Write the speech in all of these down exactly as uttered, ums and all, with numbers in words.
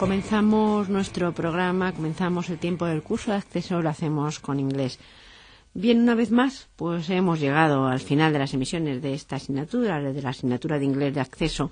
comenzamos nuestro programa, comenzamos el tiempo del curso de acceso, lo hacemos con inglés. Bien, una vez más, pues hemos llegado al final de las emisiones de esta asignatura, de la asignatura de inglés de acceso,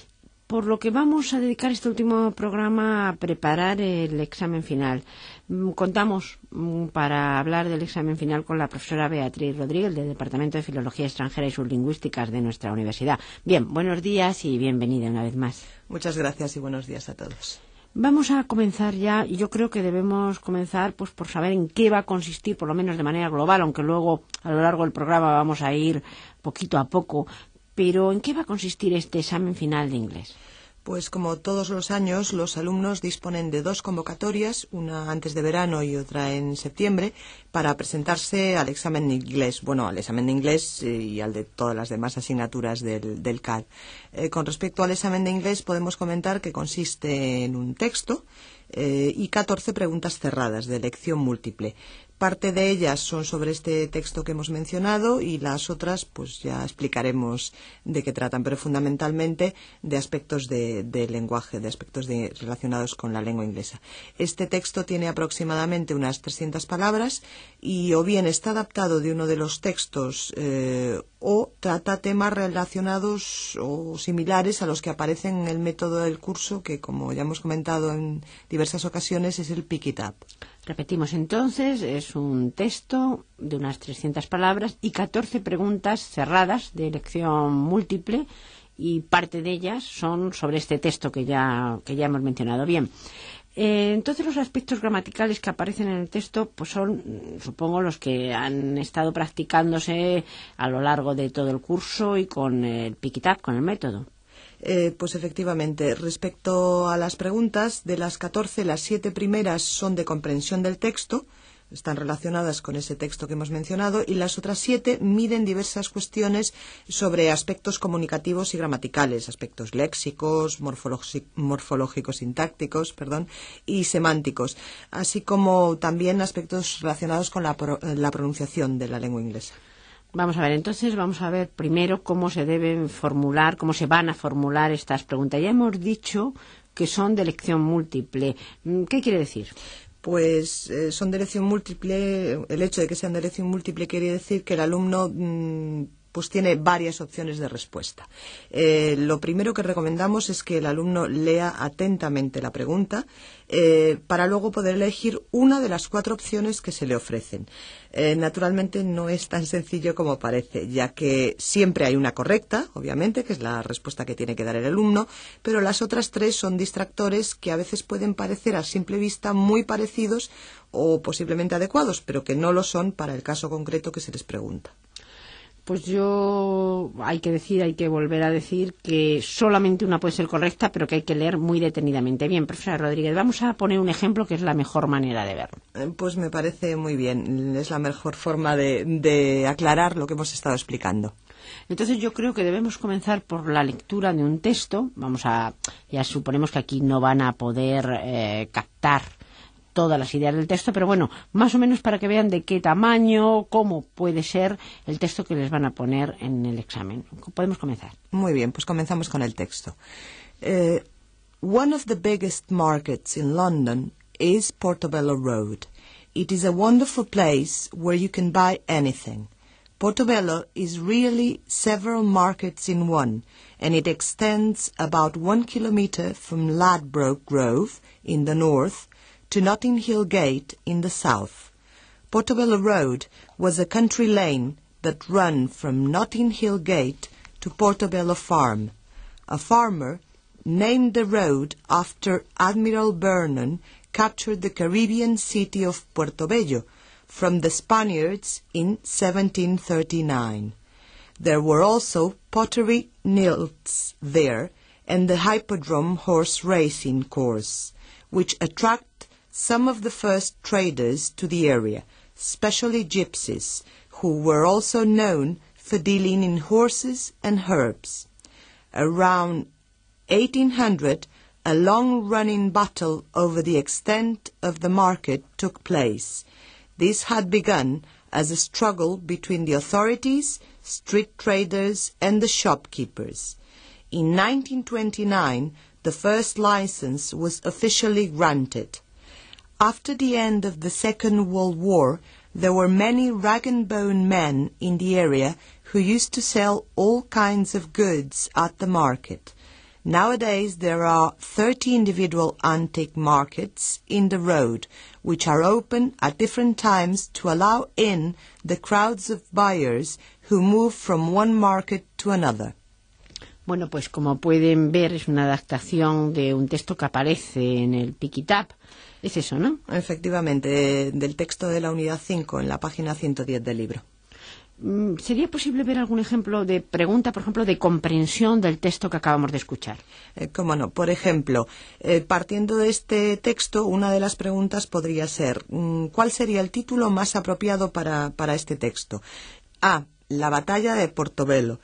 por lo que vamos a dedicar este último programa a preparar el examen final. Contamos para hablar del examen final con la profesora Beatriz Rodríguez del Departamento de Filología Extranjera y Sublingüísticas de nuestra universidad. Bien, buenos días y bienvenida una vez más. Muchas gracias y buenos días a todos. Vamos a comenzar ya, y yo creo que debemos comenzar pues por saber en qué va a consistir, por lo menos de manera global, aunque luego a lo largo del programa vamos a ir poquito a poco, pero ¿en qué va a consistir este examen final de inglés? Pues como todos los años, los alumnos disponen de dos convocatorias, una antes de verano y otra en septiembre, para presentarse al examen de inglés, bueno, al examen de inglés y al de todas las demás asignaturas del, del C A D. Eh, con respecto al examen de inglés, podemos comentar que consiste en un texto eh, y catorce preguntas cerradas de elección múltiple. Parte de ellas son sobre este texto que hemos mencionado y las otras pues ya explicaremos de qué tratan, pero fundamentalmente de aspectos de, de lenguaje, de aspectos de, relacionados con la lengua inglesa. Este texto tiene aproximadamente unas trescientas palabras y o bien está adaptado de uno de los textos eh, o trata temas relacionados o similares a los que aparecen en el método del curso, que como ya hemos comentado en diversas ocasiones es el Pick It Up. Repetimos entonces, es un texto de unas trescientas palabras y catorce preguntas cerradas de elección múltiple y parte de ellas son sobre este texto que ya, que ya hemos mencionado. Bien, eh, entonces los aspectos gramaticales que aparecen en el texto pues son, supongo, los que han estado practicándose a lo largo de todo el curso y con el Pick It Up, con el método. Eh, pues efectivamente, respecto a las preguntas, de las catorce, las siete primeras son de comprensión del texto, están relacionadas con ese texto que hemos mencionado, y las otras siete miden diversas cuestiones sobre aspectos comunicativos y gramaticales, aspectos léxicos, morfológicos, sintácticos, perdón, y semánticos, así como también aspectos relacionados con la, pro, la pronunciación de la lengua inglesa. Vamos a ver, entonces vamos a ver primero cómo se deben formular, cómo se van a formular estas preguntas. Ya hemos dicho que son de elección múltiple. ¿Qué quiere decir? Pues eh, son de elección múltiple. El hecho de que sean de elección múltiple quiere decir que el alumno mmm, pues tiene varias opciones de respuesta. Eh, lo primero que recomendamos es que el alumno lea atentamente la pregunta eh, para luego poder elegir una de las cuatro opciones que se le ofrecen. Eh, naturalmente no es tan sencillo como parece, ya que siempre hay una correcta, obviamente, que es la respuesta que tiene que dar el alumno, pero las otras tres son distractores que a veces pueden parecer a simple vista muy parecidos o posiblemente adecuados, pero que no lo son para el caso concreto que se les pregunta. Pues yo, hay que decir, hay que volver a decir que solamente una puede ser correcta, pero que hay que leer muy detenidamente. Bien, profesora Rodríguez, vamos a poner un ejemplo que es la mejor manera de verlo. Pues me parece muy bien, es la mejor forma de, de aclarar lo que hemos estado explicando. Entonces yo creo que debemos comenzar por la lectura de un texto. Vamos a, ya suponemos que aquí no van a poder eh, captar todas las ideas del texto, pero bueno, más o menos para que vean de qué tamaño, cómo puede ser el texto que les van a poner en el examen. Podemos comenzar. Muy bien, pues comenzamos con el texto. Uh, one of the biggest markets in London is Portobello Road. It is a wonderful place where you can buy anything. Portobello is really several markets in one, and it extends about one kilometre from Ladbroke Grove in the north to Notting Hill Gate in the south. Portobello Road was a country lane that ran from Notting Hill Gate to Portobello Farm. A farmer named the road after Admiral Vernon captured the Caribbean city of Portobello from the Spaniards in seventeen thirty-nine. There were also pottery mills there and the Hippodrome horse racing course, which attract some of the first traders to the area, especially gypsies, who were also known for dealing in horses and herbs. Around eighteen hundred, a long-running battle over the extent of the market took place. This had begun as a struggle between the authorities, street traders, and the shopkeepers. In nineteen twenty-nine, the first license was officially granted. After the end of the Second World War, there were many rag-and-bone men in the area who used to sell all kinds of goods at the market. Nowadays there are thirty individual antique markets in the road, which are open at different times to allow in the crowds of buyers who move from one market to another. Bueno, pues como pueden ver, es una adaptación de un texto que aparece en el Pick It Up. Es eso, ¿no? Efectivamente, del texto de la unidad cinco en la página ciento diez del libro. ¿Sería posible ver algún ejemplo de pregunta, por ejemplo, de comprensión del texto que acabamos de escuchar? Eh, cómo no. Por ejemplo, eh, partiendo de este texto, una de las preguntas podría ser, ¿cuál sería el título más apropiado para, para este texto? A. La batalla de Portobelo.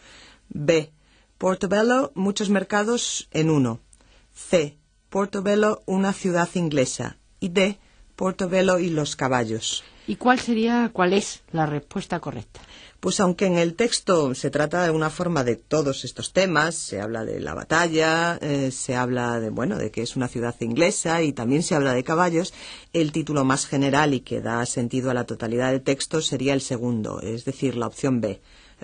B. Portobelo, muchos mercados en uno. C. Portobelo, una ciudad inglesa. Y D. Portobelo y los caballos. ¿Y cuál sería, cuál es la respuesta correcta? Pues aunque en el texto se trata de alguna forma de todos estos temas, se habla de la batalla, eh, se habla de, bueno, de que es una ciudad inglesa y también se habla de caballos, el título más general y que da sentido a la totalidad del texto sería el segundo, es decir, la opción B.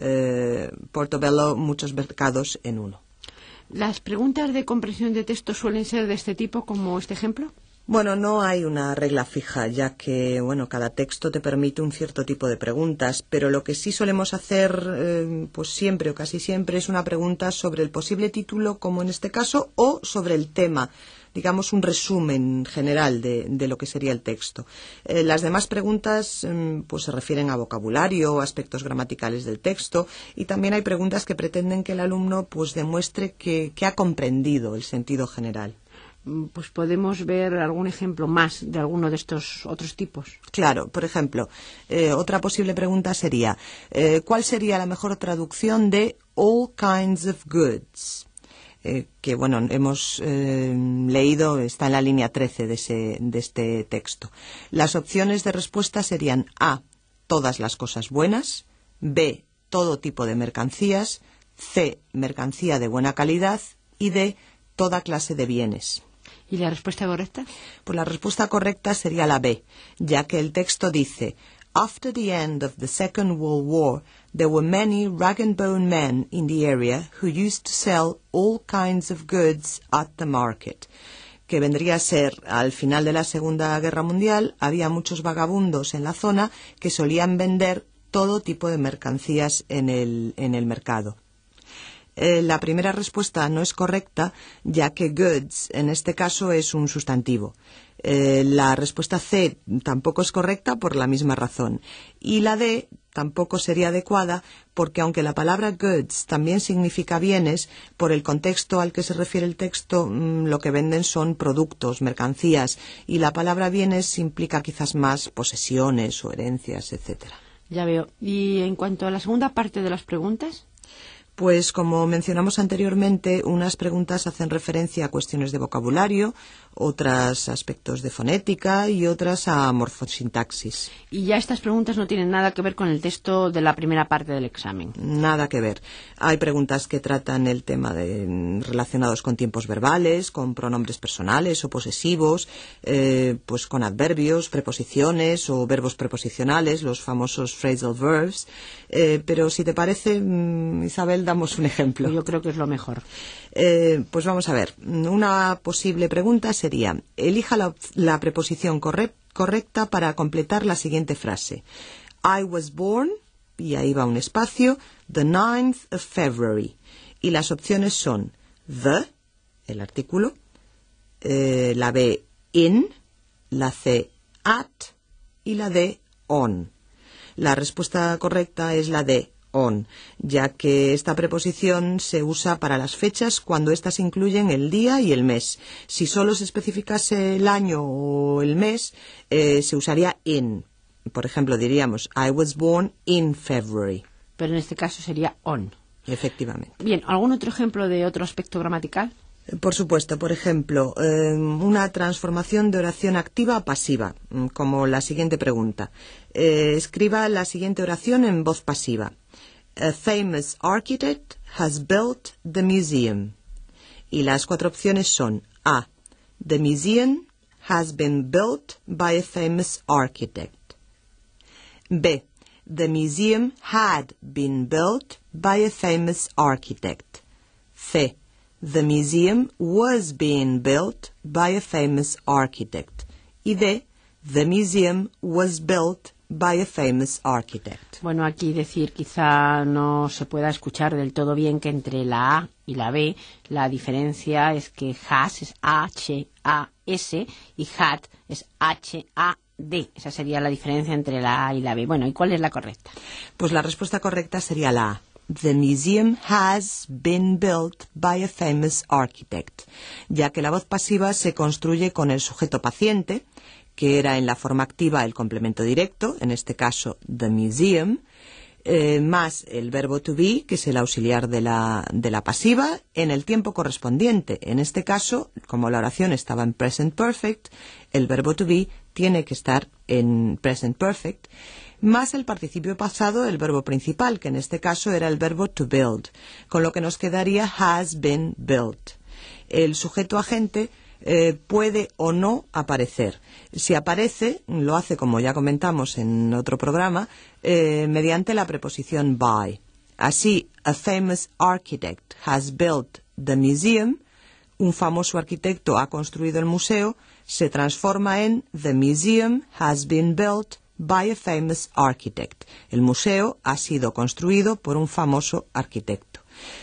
Eh, Portobelo, muchos mercados en uno. ¿Las preguntas de comprensión de texto suelen ser de este tipo, como este ejemplo? Bueno, no hay una regla fija, ya que, bueno, cada texto te permite un cierto tipo de preguntas, pero lo que sí solemos hacer, eh, pues siempre o casi siempre, es una pregunta sobre el posible título, como en este caso, o sobre el tema, digamos un resumen general de, de lo que sería el texto. Eh, las demás preguntas, eh, pues se refieren a vocabulario o aspectos gramaticales del texto, y también hay preguntas que pretenden que el alumno, pues demuestre que, que ha comprendido el sentido general. Pues podemos ver algún ejemplo más de alguno de estos otros tipos. Claro, por ejemplo, eh, otra posible pregunta sería, eh, ¿cuál sería la mejor traducción de all kinds of goods? Eh, que, bueno, hemos eh, leído, está en la línea trece de, ese, de este texto. Las opciones de respuesta serían A, todas las cosas buenas, B, todo tipo de mercancías, C, mercancía de buena calidad y D, toda clase de bienes. ¿Y la respuesta correcta? Pues la respuesta correcta sería la B, ya que el texto dice, After the end of the Second World War, there were many rag-and-bone men in the area who used to sell all kinds of goods at the market. Que vendría a ser, al final de la Segunda Guerra Mundial, había muchos vagabundos en la zona que solían vender todo tipo de mercancías en el, en el mercado. Eh, la primera respuesta no es correcta, ya que goods en este caso es un sustantivo. Eh, la respuesta C tampoco es correcta por la misma razón. Y la D tampoco sería adecuada porque aunque la palabra goods también significa bienes, por el contexto al que se refiere el texto, mmm, lo que venden son productos, mercancías, y la palabra bienes implica quizás más posesiones o herencias, etcétera. Ya veo. ¿Y en cuanto a la segunda parte de las preguntas? Pues como mencionamos anteriormente, unas preguntas hacen referencia a cuestiones de vocabulario, otras a aspectos de fonética y otras a morfosintaxis. Y ya estas preguntas no tienen nada que ver con el texto de la primera parte del examen. Nada que ver. Hay preguntas que tratan el tema de relacionados con tiempos verbales, con pronombres personales o posesivos, eh, pues con adverbios, preposiciones o verbos preposicionales, los famosos phrasal verbs. Eh, pero si te parece, Isabel, damos un ejemplo. Yo creo que es lo mejor. Eh, pues vamos a ver. Una posible pregunta sería, elija la, la preposición corre- correcta para completar la siguiente frase. I was born, y ahí va un espacio, the ninth of February. Y las opciones son the, el artículo, eh, la B, in, la C, at y la D, on. La respuesta correcta es la D, on, ya que esta preposición se usa para las fechas cuando éstas incluyen el día y el mes. Si solo se especificase el año o el mes, eh, se usaría in. Por ejemplo, diríamos, I was born in February. Pero en este caso sería on. Efectivamente. Bien, ¿algún otro ejemplo de otro aspecto gramatical? Por supuesto, por ejemplo, eh, una transformación de oración activa a pasiva, como la siguiente pregunta. Eh, escriba la siguiente oración en voz pasiva. A famous architect has built the museum. Y las cuatro opciones son A. The museum has been built by a famous architect. B. The museum had been built by a famous architect. C. The museum was being built by a famous architect. Y D. The museum was built by a famous architect. Bueno, aquí decir quizá no se pueda escuchar del todo bien que entre la A y la B la diferencia es que has es H A S y had es H A D. Esa sería la diferencia entre la A y la B. Bueno, ¿y cuál es la correcta? Pues la respuesta correcta sería la A. The museum has been built by a famous architect, ya que la voz pasiva se construye con el sujeto paciente, que era en la forma activa el complemento directo, en este caso the museum, eh, más el verbo to be, que es el auxiliar de la, de la pasiva, en el tiempo correspondiente. En este caso, como la oración estaba en present perfect, el verbo to be tiene que estar en present perfect, más el participio pasado, el verbo principal, que en este caso era el verbo to build, con lo que nos quedaría has been built. El sujeto agente eh, puede o no aparecer. Si aparece, lo hace, como ya comentamos en otro programa, eh, mediante la preposición by. Así, a famous architect has built the museum, un famoso arquitecto ha construido el museo, se transforma en the museum has been built by a famous architect. El museo ha sido construido por un famoso arquitecto.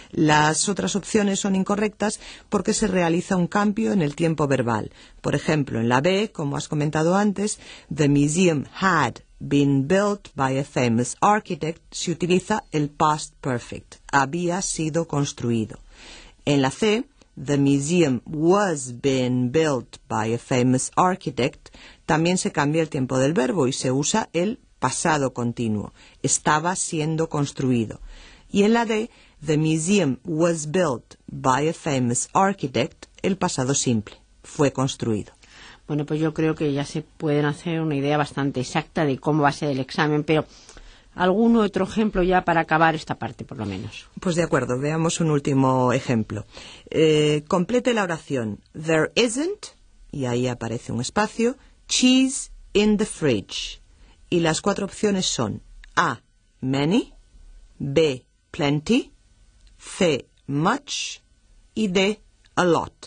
Las otras opciones son incorrectas porque se realiza un cambio en el tiempo verbal. Por ejemplo, en la B, como has comentado antes, the museum had been built by a famous architect, se utiliza el past perfect, había sido construido. En la C, the museum was being built by a famous architect, también se cambia el tiempo del verbo y se usa el pasado continuo, estaba siendo construido. Y en la D, the museum was built by a famous architect, el pasado simple, fue construido. Bueno, pues yo creo que ya se pueden hacer una idea bastante exacta de cómo va a ser el examen, pero ¿algún otro ejemplo ya para acabar esta parte, por lo menos? Pues de acuerdo, veamos un último ejemplo. Eh, complete la oración. There isn't, y ahí aparece un espacio, cheese in the fridge. Y las cuatro opciones son A, many, B, plenty, C, much y D, a lot.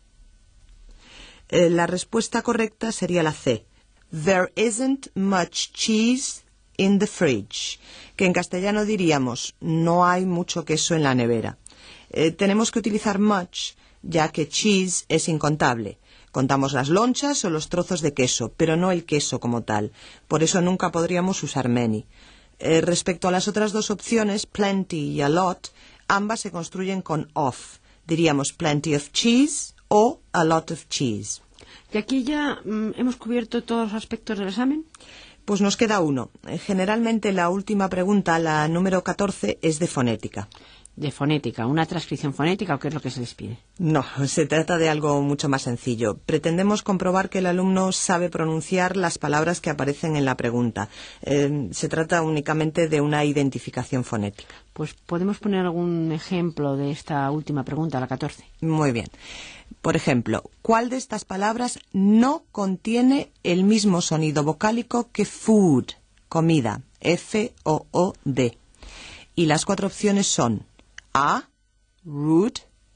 Eh, la respuesta correcta sería la C. There isn't much cheese in the fridge, que en castellano diríamos no hay mucho queso en la nevera. Eh, tenemos que utilizar much, ya que cheese es incontable. Contamos las lonchas o los trozos de queso, pero no el queso como tal. Por eso nunca podríamos usar many. Eh, respecto a las otras dos opciones, plenty y a lot, ambas se construyen con of. Diríamos plenty of cheese o a lot of cheese. ¿Y aquí ya mm, hemos cubierto todos los aspectos del examen? Pues nos queda uno. Generalmente la última pregunta, la número catorce, es de fonética. De fonética, ¿una transcripción fonética o qué es lo que se les pide? No, se trata de algo mucho más sencillo. Pretendemos comprobar que el alumno sabe pronunciar las palabras que aparecen en la pregunta. Eh, se trata únicamente de una identificación fonética. Pues podemos poner algún ejemplo de esta última pregunta, la catorce. Muy bien. Por ejemplo, ¿cuál de estas palabras no contiene el mismo sonido vocálico que food, comida, F O O D? Y las cuatro opciones son A, rude,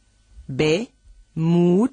B, mood,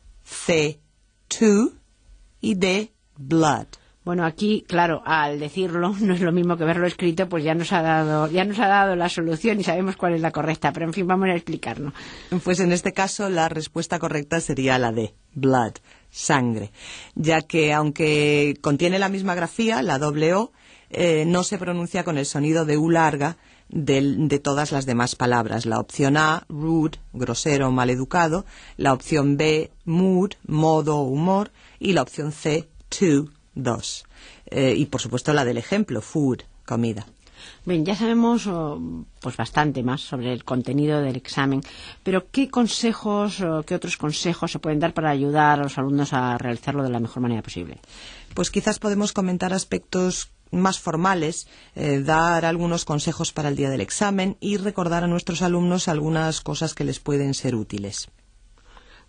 C, to y D, blood. Bueno, aquí, claro, al decirlo no es lo mismo que verlo escrito, pues ya nos ha dado, ya nos ha dado la solución y sabemos cuál es la correcta, pero en fin, vamos a explicarnos. Pues en este caso la respuesta correcta sería la D, blood, sangre, ya que aunque contiene la misma grafía, la doble O, eh, no se pronuncia con el sonido de U larga de, de todas las demás palabras. La opción A, rude, grosero, maleducado, la opción B, mood, modo o humor, y la opción C, to, dos. Eh, y por supuesto la del ejemplo, food, comida. Bien, ya sabemos oh, pues bastante más sobre el contenido del examen, pero ¿qué consejos o qué otros consejos se pueden dar para ayudar a los alumnos a realizarlo de la mejor manera posible? Pues quizás podemos comentar aspectos más formales, eh, dar algunos consejos para el día del examen y recordar a nuestros alumnos algunas cosas que les pueden ser útiles.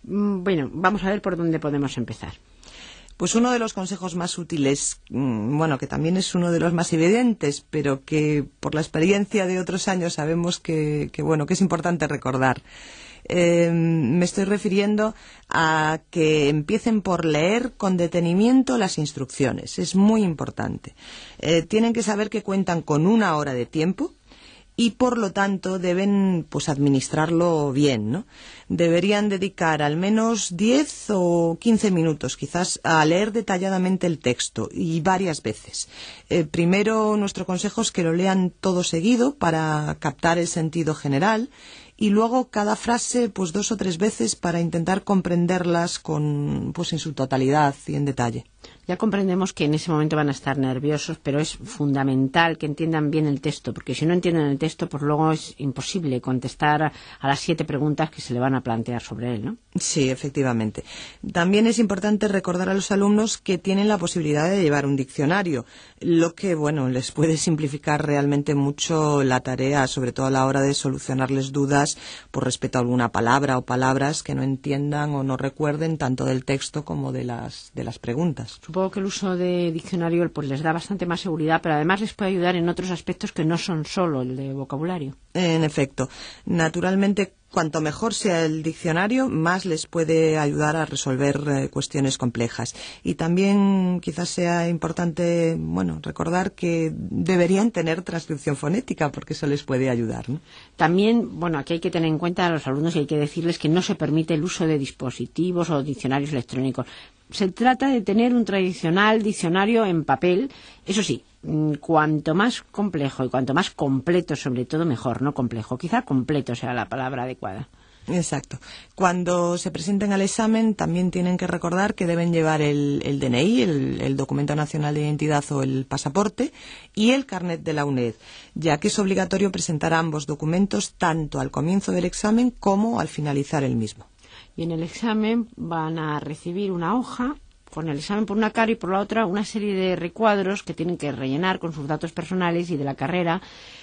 Bueno, vamos a ver por dónde podemos empezar. Pues uno de los consejos más útiles, bueno, que también es uno de los más evidentes, pero que por la experiencia de otros años sabemos que, que bueno, que es importante recordar. Eh, me estoy refiriendo a que empiecen por leer con detenimiento las instrucciones. Es muy importante. Eh, tienen que saber que cuentan con una hora de tiempo y por lo tanto deben pues administrarlo bien, ¿no? Deberían dedicar al menos diez o quince minutos quizás a leer detalladamente el texto y varias veces. Eh, primero, nuestro consejo es que lo lean todo seguido para captar el sentido general y luego cada frase pues dos o tres veces para intentar comprenderlas con pues en su totalidad y en detalle. Ya comprendemos que en ese momento van a estar nerviosos, pero es fundamental que entiendan bien el texto, porque si no entienden el texto, pues luego es imposible contestar a, a las siete preguntas que se le van a plantear sobre él, ¿no? Sí, efectivamente. También es importante recordar a los alumnos que tienen la posibilidad de llevar un diccionario, lo que, bueno, les puede simplificar realmente mucho la tarea, sobre todo a la hora de solucionarles dudas por respecto a alguna palabra o palabras que no entiendan o no recuerden tanto del texto como de las, de las preguntas. Supongo que el uso de diccionario pues les da bastante más seguridad, pero además les puede ayudar en otros aspectos que no son solo el de vocabulario. En efecto. Naturalmente, cuanto mejor sea el diccionario, más les puede ayudar a resolver eh, cuestiones complejas. Y también quizás sea importante, bueno, recordar que deberían tener transcripción fonética, porque eso les puede ayudar, ¿no? También, bueno, aquí hay que tener en cuenta a los alumnos y hay que decirles que no se permite el uso de dispositivos o diccionarios electrónicos. Se trata de tener un tradicional diccionario en papel, eso sí, cuanto más complejo y cuanto más completo, sobre todo, mejor, no complejo. Quizá completo sea la palabra adecuada. Exacto. Cuando se presenten al examen también tienen que recordar que deben llevar el, el D N I, el, el Documento Nacional de Identidad o el pasaporte y el carnet de la U N E D, ya que es obligatorio presentar ambos documentos tanto al comienzo del examen como al finalizar el mismo. Y en el examen van a recibir una hoja con el examen por una cara y por la otra una serie de recuadros que tienen que rellenar con sus datos personales y de la carrera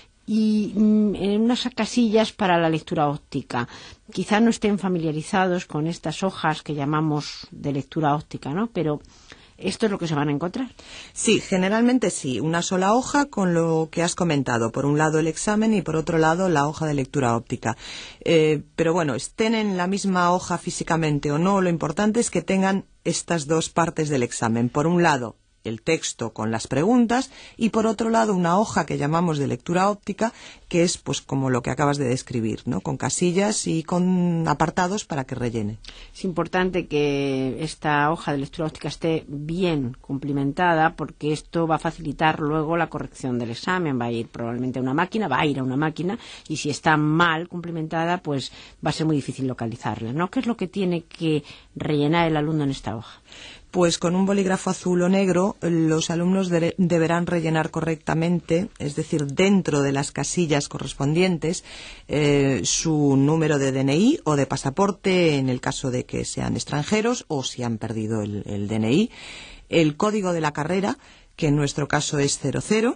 y mm, en unas casillas para la lectura óptica. Quizá no estén familiarizados con estas hojas que llamamos de lectura óptica, ¿no? Pero ¿esto es lo que se van a encontrar? Sí, generalmente sí. Una sola hoja con lo que has comentado. Por un lado el examen y por otro lado la hoja de lectura óptica. Eh, pero bueno, estén en la misma hoja físicamente o no, lo importante es que tengan estas dos partes del examen. Por un lado, el texto con las preguntas y por otro lado una hoja que llamamos de lectura óptica, que es pues como lo que acabas de describir, ¿no? Con casillas y con apartados para que rellene. Es importante que esta hoja de lectura óptica esté bien cumplimentada porque esto va a facilitar luego la corrección del examen. Va a ir probablemente a una máquina, va a ir a una máquina y si está mal cumplimentada pues va a ser muy difícil localizarla, ¿no? ¿Qué es lo que tiene que rellenar el alumno en esta hoja? Pues con un bolígrafo azul o negro los alumnos de- deberán rellenar correctamente, es decir, dentro de las casillas correspondientes, eh, su número de D N I o de pasaporte en el caso de que sean extranjeros o si han perdido el, el D N I, el código de la carrera, que en nuestro caso es cero cero,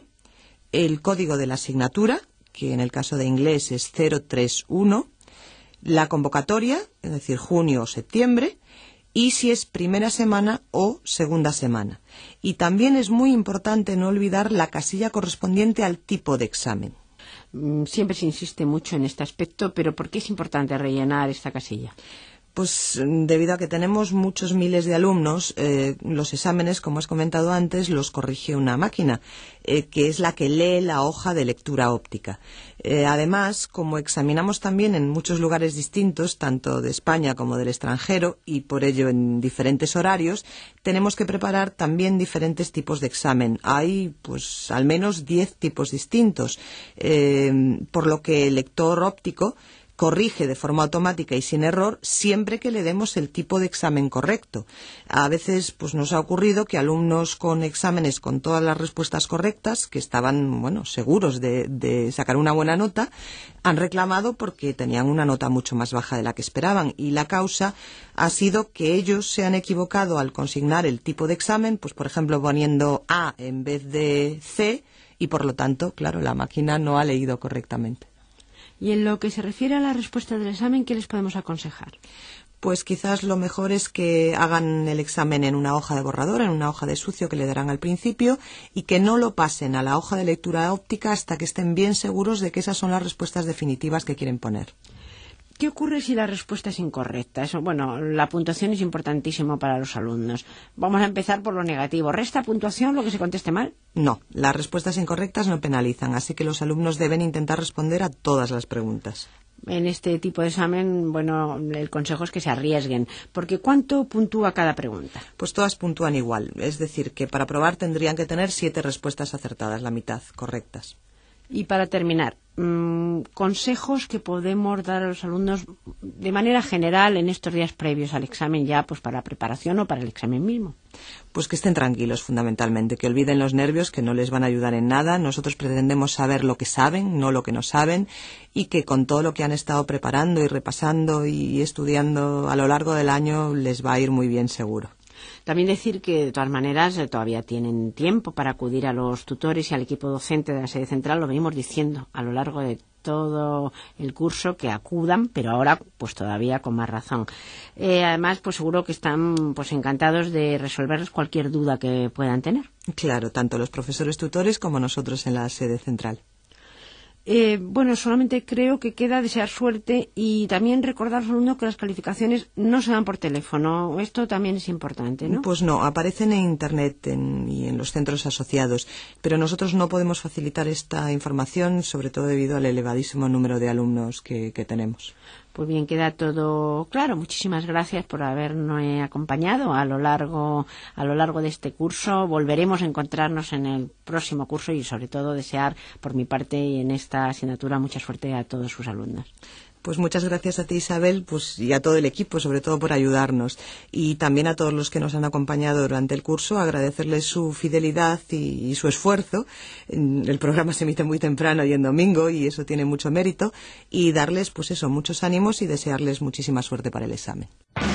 el código de la asignatura, que en el caso de inglés es cero tres uno, la convocatoria, es decir, junio o septiembre, y si es primera semana o segunda semana. Y también es muy importante no olvidar la casilla correspondiente al tipo de examen. Siempre se insiste mucho en este aspecto, pero ¿por qué es importante rellenar esta casilla? Pues debido a que tenemos muchos miles de alumnos, eh, los exámenes, como has comentado antes, los corrige una máquina, eh, que es la que lee la hoja de lectura óptica. Eh, además, como examinamos también en muchos lugares distintos, tanto de España como del extranjero, y por ello en diferentes horarios, tenemos que preparar también diferentes tipos de examen. Hay, pues, al menos diez tipos distintos, eh, por lo que el lector óptico corrige de forma automática y sin error siempre que le demos el tipo de examen correcto. A veces pues nos ha ocurrido que alumnos con exámenes con todas las respuestas correctas, que estaban bueno seguros de, de sacar una buena nota, han reclamado porque tenían una nota mucho más baja de la que esperaban y la causa ha sido que ellos se han equivocado al consignar el tipo de examen, pues por ejemplo poniendo A en vez de C y por lo tanto, claro, la máquina no ha leído correctamente. Y en lo que se refiere a la respuesta del examen, ¿qué les podemos aconsejar? Pues quizás lo mejor es que hagan el examen en una hoja de borrador, en una hoja de sucio que le darán al principio, y que no lo pasen a la hoja de lectura óptica hasta que estén bien seguros de que esas son las respuestas definitivas que quieren poner. ¿Qué ocurre si la respuesta es incorrecta? Eso, bueno, la puntuación es importantísimo para los alumnos. Vamos a empezar por lo negativo. ¿Resta puntuación lo que se conteste mal? No, las respuestas incorrectas no penalizan, así que los alumnos deben intentar responder a todas las preguntas. En este tipo de examen, bueno, el consejo es que se arriesguen, porque ¿cuánto puntúa cada pregunta? Pues todas puntúan igual, es decir, que para probar tendrían que tener siete respuestas acertadas, la mitad correctas. Y para terminar, mmm, consejos que podemos dar a los alumnos de manera general en estos días previos al examen, ya pues para la preparación o para el examen mismo. Pues que estén tranquilos, fundamentalmente, que olviden los nervios, que no les van a ayudar en nada. Nosotros pretendemos saber lo que saben, no lo que no saben, y que con todo lo que han estado preparando y repasando y estudiando a lo largo del año les va a ir muy bien seguro. También decir que, de todas maneras, todavía tienen tiempo para acudir a los tutores y al equipo docente de la sede central. Lo venimos diciendo a lo largo de todo el curso, que acudan, pero ahora pues todavía con más razón. Eh, además, pues seguro que están pues encantados de resolverles cualquier duda que puedan tener. Claro, tanto los profesores tutores como nosotros en la sede central. Eh, bueno, solamente creo que queda desear suerte y también recordar a los alumnos que las calificaciones no se dan por teléfono. Esto también es importante, ¿no? Pues no, aparecen en Internet en, y en los centros asociados, pero nosotros no podemos facilitar esta información, sobre todo debido al elevadísimo número de alumnos que, que tenemos. Pues bien, queda todo claro. Muchísimas gracias por habernos acompañado a lo largo a lo largo de este curso. Volveremos a encontrarnos en el próximo curso y sobre todo desear por mi parte y en esta asignatura mucha suerte a todos sus alumnos. Pues muchas gracias a ti, Isabel, pues, y a todo el equipo, sobre todo por ayudarnos. Y también a todos los que nos han acompañado durante el curso, agradecerles su fidelidad y, y su esfuerzo. El programa se emite muy temprano y en domingo, y eso tiene mucho mérito. Y darles, pues eso, muchos ánimos y desearles muchísima suerte para el examen.